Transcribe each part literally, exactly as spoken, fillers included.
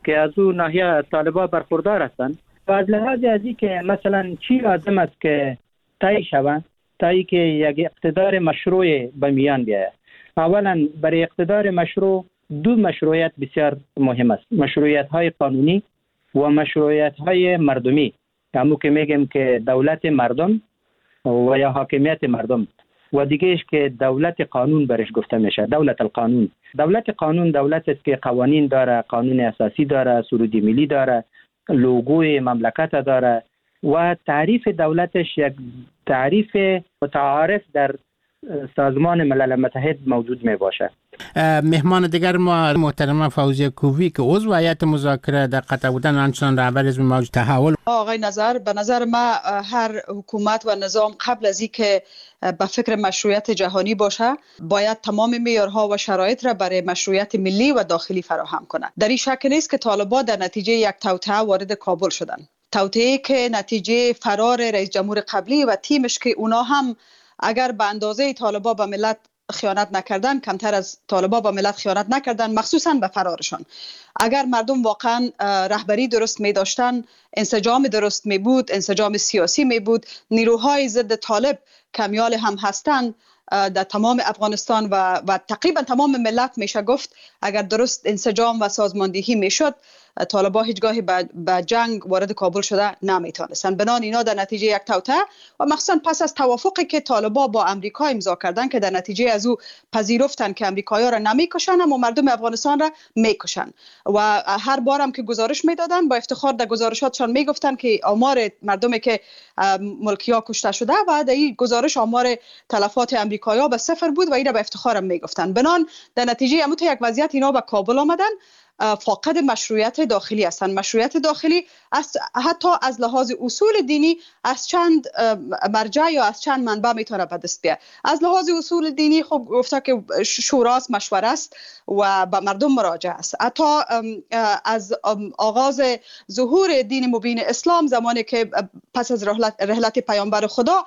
که از اون ناحیه طالبان برخوردار هستند و از لحاظ ازی که مثلا چی لازم است که تایی شود تا اینکه یک اقتدار مشروع به میان بیاید. اولا برای اقتدار مشروع دو مشروعیت بسیار مهم است، مشروعیت های قانونی و مشروعیت های مردمی، همون که میگیم که دولت مردم و یا حاکمیت مردم و دیگهش که دولت قانون برش گفته میشه، دولت القانون. دولت قانون دولت است که قوانین داره، قانون اساسی داره، سرود ملی داره، لوگوی مملکت داره و تعریف دولتش یک تعریف متعارف در سازمان ملل متحد موجود می باشه. مهمان دیگر ما محترم فوزیه کوهی که عضو هیئت مذاکره در قطر بودن، همچنان رهبر حزب موج تحول. آقای نظر، به نظر ما هر حکومت و نظام قبل از اینکه به فکر مشروعیت جهانی باشه باید تمام معیارها و شرایط را برای مشروعیت ملی و داخلی فراهم کنه. در این شک نیست که طالبان در نتیجه یک توطئه وارد کابل شدند، توطئه‌ای که نتیجه فرار رئیس جمهور قبلی و تیمش که اونا هم اگر به اندازه طالبان به ملت خیانت نکردن کمتر از طالبان به ملت خیانت نکردن، مخصوصا به فرارشان. اگر مردم واقعا رهبری درست می داشتن، انسجام درست می بود، انسجام سیاسی می بود، نیروهای ضد طالب کمیال هم هستند در تمام افغانستان و و تقریبا تمام ملت میشه گفت اگر درست انسجام و سازماندهی میشد طالبان هیچگاهی به جنگ وارد کابل شده نمیتونستن. بنان اینا در نتیجه یک توطئه و مخصوصا پس از توافقی که طالبان با امریکا امضا کردن که در نتیجه از او پذیرفتن که امریکایی‌ها را نمیکشن اما مردم افغانستان را میکشن و هر بارم که گزارش میدادن با افتخار در گزارشاتشان میگفتن که آمار مردمی که ملکی‌ها کشته شده و در این گزارش آمار تلفات امریکایی‌ها به صفر بود و این را به افتخارم میگفتن. بنان در نتیجه همون یک وضعیت اینا به کابل آمدن، فاقد مشروعیت داخلی هستند. مشروعیت داخلی از حتی از لحاظ اصول دینی از چند مرجع یا از چند منبع میتونه به دست بیاد. از لحاظ اصول دینی خب گفته که شوراست، مشوره است و به مردم مراجعه است. حتی از آغاز ظهور دین مبین اسلام زمانی که پس از رحلت, رحلت پیامبر خدا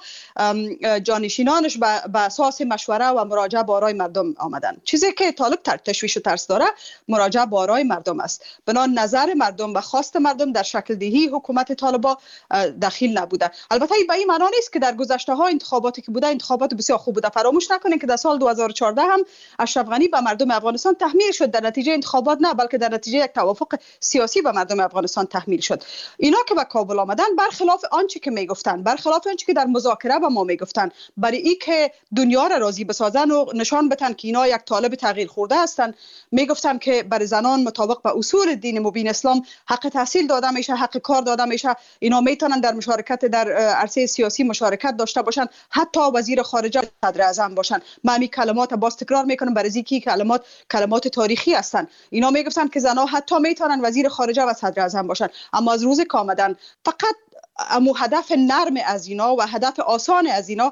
جانشینانش به اساس مشوره و مراجعه با آرای مردم آمدن. چیزی که طالب تشویش و ترس داره مراجعه با آرای مردم است. بنان نظر مردم و خواست مردم در شکل دهی حکومت طالبان دخیل نبوده. البته این به این معنی نیست که در گذشته ها انتخاباتی که بوده انتخابات بسیار خوب بوده. فراموش نکنید که در سال دو هزار و چهارده هم اشرف غنی به مردم افغانستان تحمیل شد، در نتیجه انتخابات نه بلکه در نتیجه یک توافق سیاسی به مردم افغانستان تحمیل شد. اینا که به کابل آمدن برخلاف آنچه که میگفتن، برخلاف آنچه که در مذاکره به ما میگفتن، برای این که دنیا را راضی بسازن و نشان بدن که اینا یک طالب تغییر خورده هستند، میگفتن که برای زنان مطابق به اصول دین مبین اسلام حق تحصیل داده میشه، حق کار داده میشه، اینا میتونن در مشارکت در عرصه سیاسی مشارکت داشته باشن، حتی وزیر خارجه صدر اعظم باشن. من همین کلمات باز تکرار میکنم برای اینکه کلمات کلمات تاریخی هستن. اینا میگفتن که زنها حتی میتونن وزیر خارجه و صدر اعظم باشن، اما از روز که آمدن فقط امو هدف نرم از اینا و هدف آسان از اینا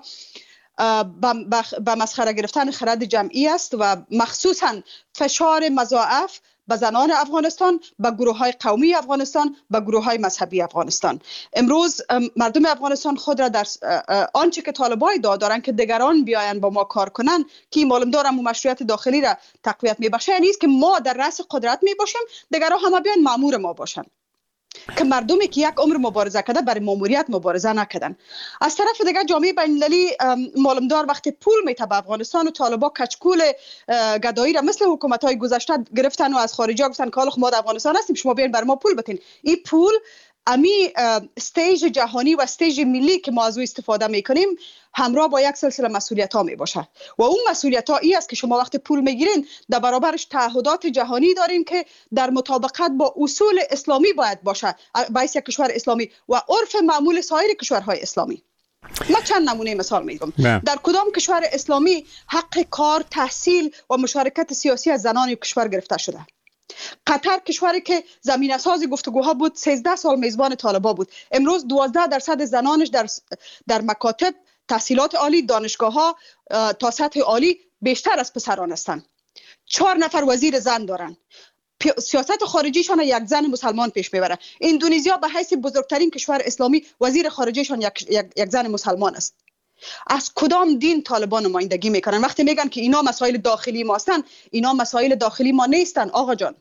به مسخره گرفتن خرد جمعی است و مخصوصا فشار مضاعف به زنان افغانستان، به گروه های قومی افغانستان، به گروه های مذهبی افغانستان. امروز مردم افغانستان خود را در آنچه که طالبان ادعا دارن که دیگران بیاین با ما کار کنن که معلوم دارم و مشروعیت داخلی را تقویت میبخشه، یعنی است که ما در رأس قدرت میباشیم دیگران همه بیاین مأمور ما باشن، که مردمی که یک عمر مبارزه کرده برای ماموریت مبارزه نکردن. از طرف دیگه جامعه بین‌المللی معلومدار وقتی پول میته به افغانستان و طالبان کچکول گدایی را مثل حکومت‌های گذشته گرفتن و از خارجی ها گفتن که حالا ما در افغانستان هستیم شما بیاین بر ما پول بتین. این پول امی استیج جهانی و استیج ملی که ما از او استفاده میکنیم همراه با یک سلسله مسئولیت ها می باشه و اون مسئولیت ها ای است که شما وقتی پول میگیرین در برابرش تعهدات جهانی دارین که در مطابقت با اصول اسلامی باید باشه، باعث یک کشور اسلامی و عرف معمول سایر کشورهای اسلامی. من چند نمونه مثال میگم. در کدام کشور اسلامی حق کار، تحصیل و مشارکت سیاسی از زنان کشور گرفته شده؟ قطر کشوری که زمینه ساز گفتگوها بود سیزده سال میزبان طالبان بود. امروز دوازده درصد زنانش در در مکاتب تحصیلات عالی، دانشگاه ها تا سطح عالی بیشتر از پسران هستند. چهار نفر وزیر زن دارن. سیاست خارجیشان یک زن مسلمان پیش میبره. اندونزیا به حیث بزرگترین کشور اسلامی وزیر خارجیشان یک, یک, یک زن مسلمان است. از کدام دین طالبان نمایندگی میکنن؟ وقتی میگن که اینا مسائل داخلی ما هستن، اینا مسائل داخلی ما نیستن آقا جان.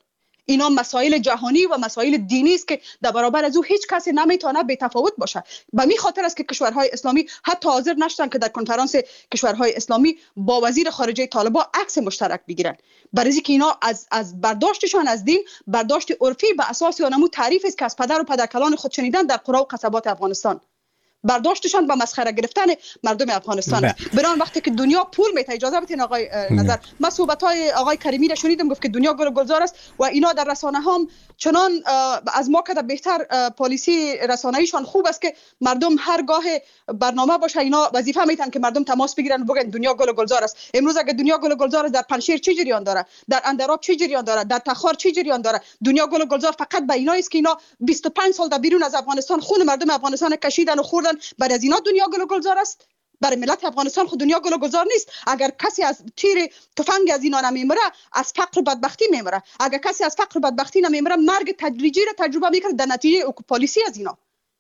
اینا مسائل جهانی و مسائل دینی است که در برابر از او هیچ کسی نمیتونه بی تفاوت باشه. به می خاطر است که کشورهای اسلامی حتی حاضر نشدن که در کنفرانس کشورهای اسلامی با وزیر خارجه طالبان عکس مشترک بگیرن، برای اینکه اینا از از برداشتشان از دین برداشت عرفی به اساس اونمو تعریف است که از پدر و پدرکلان خود شنیدن در قرى و قصبات افغانستان، برداشتشان به مسخره گرفتن مردم افغانستان است. بران وقتی که دنیا پول میته، اجازه بدین آقای نظر، من صحبت های آقای کریمی را شنیدم گفت که دنیا گل گلزار است و اینا در رسانه هم چنان از ما که بهتر پالیسی رسانه‌ایشان خوب است که مردم هر گاه برنامه باشه اینا وظیفه میتن که مردم تماس بگیرن و بگن دنیا گل گلزار است. امروز اگه دنیا گل گلزار است، در پنشیر چه جریان داره، در اندراب چه جریان داره، در تخار چه جریان داره؟ دنیا گل گلزار فقط به اینا است که اینا بیست و پنج سال در بیرون از افغانستان خون مردم افغانستان کشیدن و خوردن، بعد از اینا دنیا گل گلزار است؟ برای ملت افغانستان خود دنیا گل گلزار نیست. اگر کسی از تیر تفنگ از اینا نمیمره، از فقر و بدبختی میمره. اگر کسی از فقر و بدبختی نمیمره، مرگ تدریجی را تجربه میکنه در نتیجه پالیسی از اینا.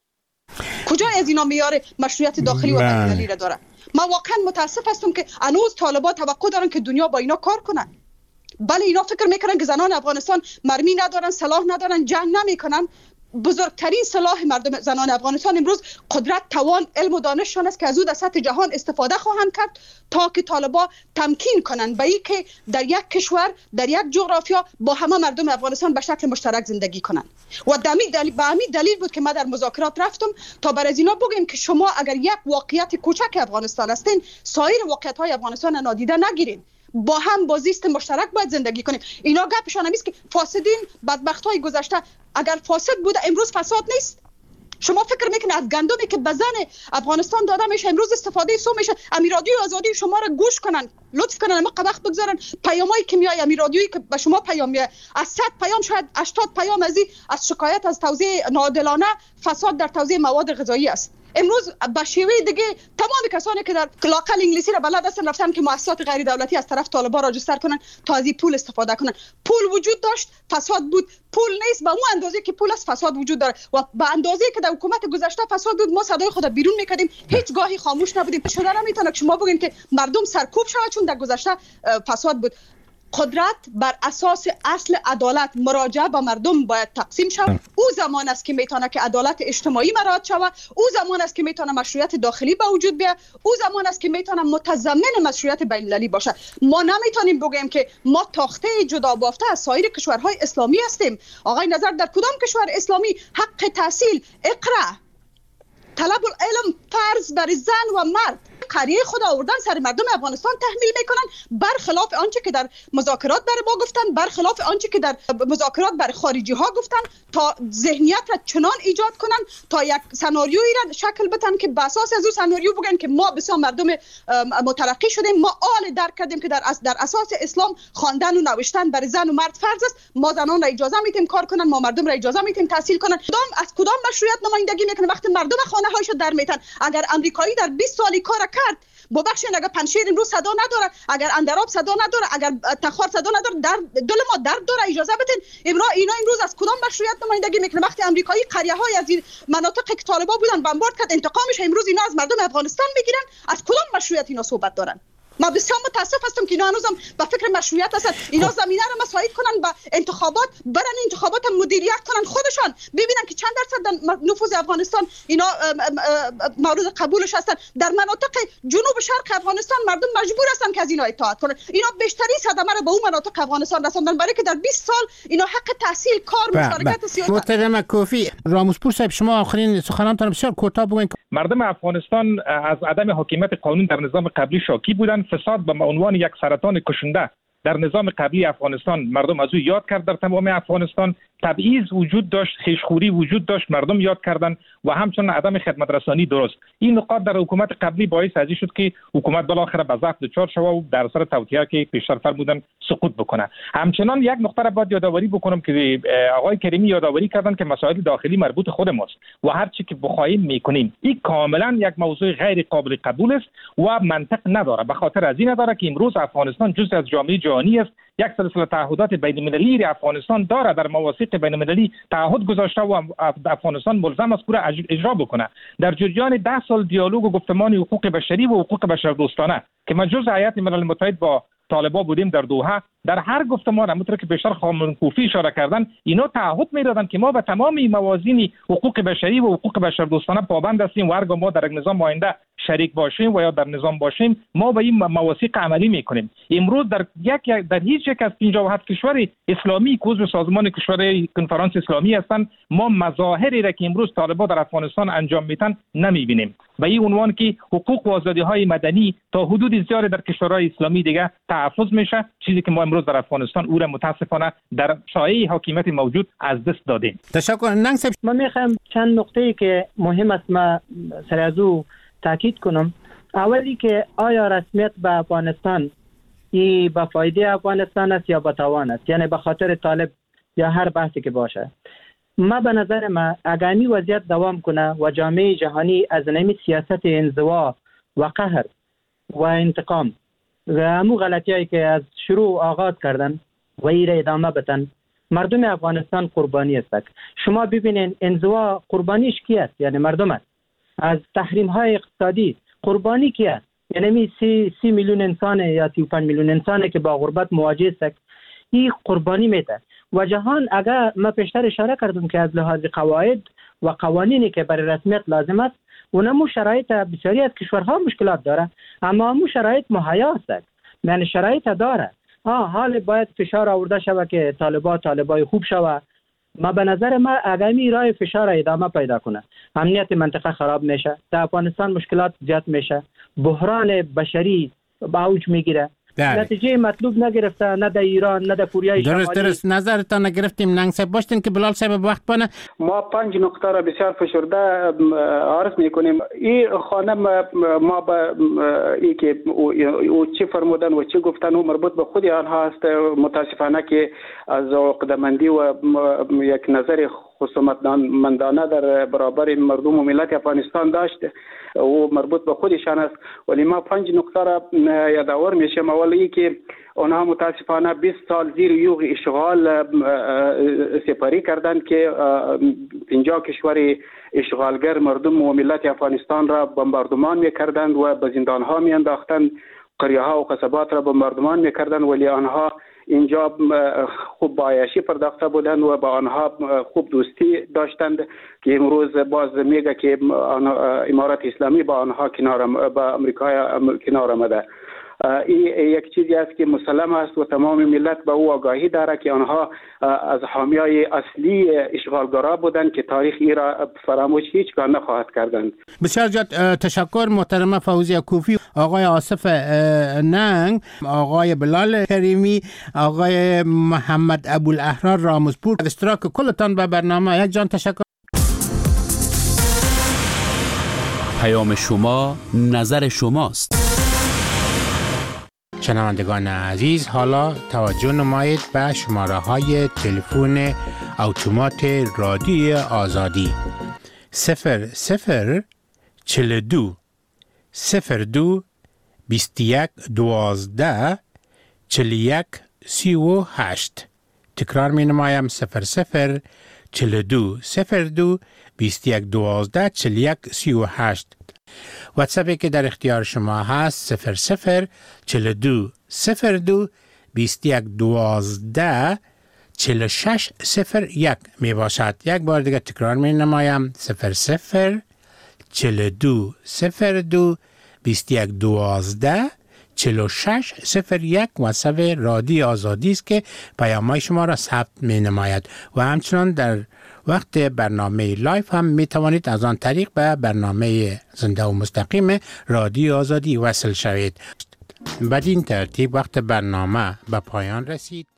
کجا از اینا میاره مشروعیت داخلی و بین‌المللی را داره؟ من واقعا متاسف هستم که هنوز طالبان توقع دارن که دنیا با اینا کار کنن. بله اینا فکر میکنن که زنان افغانستان مرمی ندارن، سلاح ندارن، جنگ نمیکنن. بزرگترین سلاح مردم زنان افغانستان امروز قدرت، توان، علم و دانششان است که از او در سطح جهان استفاده خواهند کرد تا که طالبان تمکین کنند به این که در یک کشور، در یک جغرافیا با همه مردم افغانستان به شکل مشترک زندگی کنند. و دمی دلیل به همین دلیل بود که ما در مذاکرات رفتم تا بر از اینا بگیم که شما اگر یک واقعیت کوچک افغانستان هستین، سایر واقعیت‌های افغانستان نادیده نگیرین. با هم با زیست مشترک باید زندگی کنیم. اینا گپشان همیست که فاسدین بدبختای گذشته اگر فاسد بوده امروز فساد نیست. شما فکر میکنه از گندمی که به زن افغانستان داده میشه امروز استفاده سو میشه، امیر رادیو آزادی شما را گوش کنن، لطف کنن ما قبخ بگذارن پیامای کیمیایی امیر رادیویی که به شما پیام میاد، از صد پیام شاید هشتاد پیام ازی از شکایت از توزیع ناعادلانه فساد در توزیع مواد غذایی است. امروز به شیوه دیگه تمام کسانی که در لاقل انگلیسی را بلد هستن رفتن که مؤسسات غیر دولتی از طرف طالبان راجستر کنن تا از این پول استفاده کنن. پول وجود داشت، فساد بود. پول نیست به اون اندازه که پول است فساد وجود داره و به اندازه که در حکومت گذشته فساد بود ما صدای خود بیرون میکردیم، هیچ گاهی خاموش نبودیم. شده نمیتونه که شما بگین که مردم سرکوب شود چون در گذشته فساد بود. قدرت بر اساس اصل عدالت مراجعه به مردم باید تقسیم شود. او زمان است که میتونه که عدالت اجتماعی مراعات شود، او زمان است که میتونه مشروعیت داخلی به وجود بیاد، او زمان است که میتونه متضمن مشروعیت بین‌المللی باشه. ما نمیتونیم بگیم که ما تاخته جدا بافته از سایر کشورهای اسلامی هستیم. آقای نظر در کدام کشور اسلامی حق تحصیل، اقرا، طلب العلم فرض بر زن و مرد قریه خود آوردن سر مردم افغانستان تحمیل میکنن، برخلاف آنچه که در مذاکرات برای ما گفتن، برخلاف آنچه که در مذاکرات برای خارجی ها گفتن، تا ذهنیت را چنان ایجاد کنن تا یک سناریویی را شکل بدن که به اساس از اون سناریو بگن که ما بسیار مردم مترقی شدیم، ما آل درک کردیم که در در اساس اسلام خواندن و نوشتن برای زن و مرد فرض است، ما زنان را اجازه میتیم کار کنن، ما مردم را اجازه میتیم تحصیل کنن. کدام از کدام مشروعیت نمایندگی میکنه وقتی مردم خانه هایش در میتن؟ اگر امریکایی در بیست سالی کار کرد با بخشین، اگر پنشیر امروز صدا نداره، اگر اندراب صدا نداره، اگر تخار صدا نداره، در دل ما درد داره، اجازه بدین. امروز اینا امروز از کدام مشروعیت نمایندگی میکنه؟ وقتی امریکایی قریه های از این مناطق که طالبان بودن بمبارد کرد انتقامش، امروز اینا از مردم افغانستان میگیرن. از کدام مشروعیت اینا صحبت دارن؟ ما بسیار متاسف هستم که اینا هنوزم به فکر مشروعیت هستن. اینا زمینه رو مساعد کنن با انتخابات، برن انتخابات مدیریت کنن خودشان، ببینن که چند درصد نفوذ افغانستان اینا مورد قبولش هستن. در مناطق جنوب شرق افغانستان مردم مجبور هستن که از اینا اطاعت کنن. اینا بیشترین صدمه رو به اون مناطق افغانستان رسوندن، برای که در بیست سال اینا حق تحصیل، کار، مشارکت سیاسی. محترم کوفی، راموزپور صاحب شما آخرین سخنانتان بسیار کوتاه بگوین. مردم افغانستان از عدم حاکمیت قانون در نظام قبلی شاکی بودند. فساد به عنوان یک سرطان کشنده در نظام قبلی افغانستان مردم از او یاد کرد. در تمام افغانستان تبعیض وجود داشت، خیشخوری وجود داشت، مردم یاد کردن و همچنین عدم خدمت رسانی درست. این نقاط در حکومت قبلی باعث ازی شد که حکومت بالاخره به ضعف دچار شود و در اثر توطئه که پیشتر فرمودن سقوط بکنه. همچنان یک نقطه را باید یادآوری بکنم که آقای کریمی یادآوری کردن که مسائل داخلی مربوط خود ماست و هر چی که بخوایم میکنیم. این کاملا یک موضوع غیر قابل قبول است و منطق نداره. به خاطر از این نداره که امروز افغانستان جزء از جامعه جهانی است. یک سلسله تعهدات بین‌المللی افغانستان داره، در مواثیق بین‌المللی تعهد گذاشته و افغانستان ملزم است پورا اجرا بکنه. در جریان ده سال دیالوگ و گفتمان حقوق بشری و حقوق بشردوستانه که ما جزء هیئت ملل متحد با طالبان بودیم در دوحه، در هر گفتمان همونطور که بیشتر خانم کوفی اشاره کردن اینا تعهد میدادن که ما به تمام موازین حقوق بشری و حقوق بشردوستانه پابند هستیم و هرگاه ما در یک نظام آینده شریک باشیم و یا در نظام باشیم ما به این مواثیق عملی میکنیم. امروز در یک در هیچ یک از پنجاه و هفت کشور اسلامی که عضو سازمان کشورهای کنفرانس اسلامی هستند ما مظاهری را که امروز طالبان در افغانستان انجام میدن نمیبینیم. به این عنوان که حقوق و آزادی‌های مدنی تا حدود زیادی در کشورهای اسلامی دیگه تحفظ میشه، چیزی که ما امروز در افغانستان او را متاسفانه در سایه حاکمیت موجود از دست دادیم. تشکر. ننگ صاحب، من میخوام چند نکته که مهم است ما سر از او تاکید کنم. اولی که آیا رسمیت به افغانستان ای به فایده افغانستان است یا به تاوان است، یعنی به خاطر طالب یا هر بحثی که باشه. ما به نظر ما اگر این وضعیت دوام کنه و جامعه جهانی از نمی سیاست انزوا و قهر و انتقام و همو غلطیایی که از شروع آغاز کردن و ای را ادامه بدن، مردم افغانستان قربانی است. شما ببینید انزوا قربانیش کی است؟ یعنی مردم است. از تحریم های اقتصادی قربانی کی است؟ یعنی سی, سی میلیون انسان یا سی و پنج میلیون انسان که با غربت مواجه است، این قربانی میده. و جهان اگر ما پیشتر اشاره کردم که از لحاظ قواعد و قوانینی که برای رسمیت لازم است، اونمو شرایط بسیاری از کشورها مشکلات داره، اما همو شرایط مهیا است، یعنی شرایط داره. ها حال باید فشار آورده شود که طالبان طالبای خوب شود. ما به نظر ما اگر می راه فشار ادامه پیدا کنه، امنیت منطقه خراب میشه، در افغانستان مشکلات زیاد میشه، بحران بشری به اوج میگیره. نتیجه مطلوب نگرفته، نه در ایران نه در کوریای شمالی. درست درست نظرتان نگرفتیم. ننگ صاحب باشتین که بلال صاحب وقت بانه. ما پنج نقطه را بسیار فشرده عرض میکنیم. این خانم ما به ای که او چه فرمودن و چه گفتن و مربوط به خود آنها است. متاسفانه که از عقده‌مندی و یک نظر خصومتمندانه در برابر مردم و ملت افغانستان داشت و مربوط به خودشان است. ولی ما پنج نقطه را یادآور میشم. اولی که آنها متاسفانه بیست سال زیر یوغ اشغال سپری کردند که پنجاه کشور اشغالگر مردم و ملت افغانستان را بمباردمان میکردند و به زندان ها میانداختند، قریه ها و قصبات را بمباردمان میکردند، ولی آنها اینجا خوب با عیاشی پرداخته بودند و با آنها خوب دوستی داشتند که امروز باز میگه که امارات اسلامی با آنها کنار با امریکا کنار آمده. این یک چیزی است که مسلم است و تمام ملت به او آگاهی داره که آنها از حامیای اصلی اشغالگرا بودند که تاریخ ای را فراموش هیچگاه نخواهد کردند. بسیار زیاد تشکر محترمه فوزیه کوفی، آقای آصف ننگ، آقای بلال کریمی، آقای محمد ابوالاحرار رامزپور. اشتراک کلتان به برنامه یک جان تشکر. پیام شما نظر شماست. شنوندگان عزیز، حالا توجه نمایید به شماره های تلفن اتومات رادیوی آزادی صفر صفر چهل و دو صفر دو بیست و یک دوازده چهل و یک سی و هشت. تکرار می نمایم صفر صفر چهل و دو صفر دو بیست و یک دوازده چهل و یک سی و هشت. واتساپی که در اختیار شما هست صفر صفر چهل و دو صفر دو بیست و یک دوازده چهل و شش صفر یک می باشد. یک بار دیگه تکرار می نمایم صفر صفر چهل و دو صفر دو بیست و یک دوازده چهل و شش صفر یک. واتساپ رادیوی آزادی است که پیام‌های شما را ثبت می نماید و همچنان در وقت برنامه لایف هم می توانید از آن طریق به برنامه زنده و مستقیم رادیو آزادی وصل شوید. بدین ترتیب وقت برنامه به پایان رسید.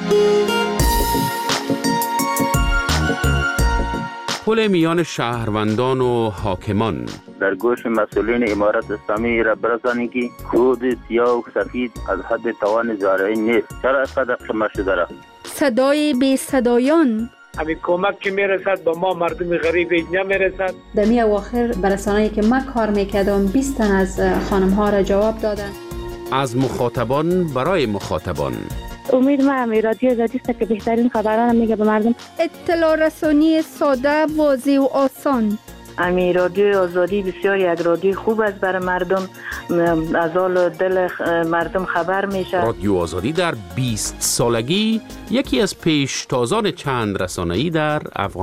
پل میان شهروندان و حاکمان در گوش مسئولین امارت اسلامی را برسانید که خود سیاه و سفید از حد توان زارعی نیست. چرا اینقدر خمه شده را؟ صدای بی صدایان، همین کمک که میرسد با ما مردم غریب اینجا میرسد. در می اواخر برسانه‌ای که من کار میکردم بیست تن از خانم ها را جواب دادن. از مخاطبان برای مخاطبان. امید ما هم رادیو آزادی است که بهترین خبران میگه به مردم. اطلاع رسانی ساده، واضح و آسان. امی رادیو آزادی بسیار یک رادیو خوب است برای مردم، از حال دل مردم خبر میشه. رادیو آزادی در بیست سالگی یکی از پیشتازان چند رسانه‌ای در افغانستان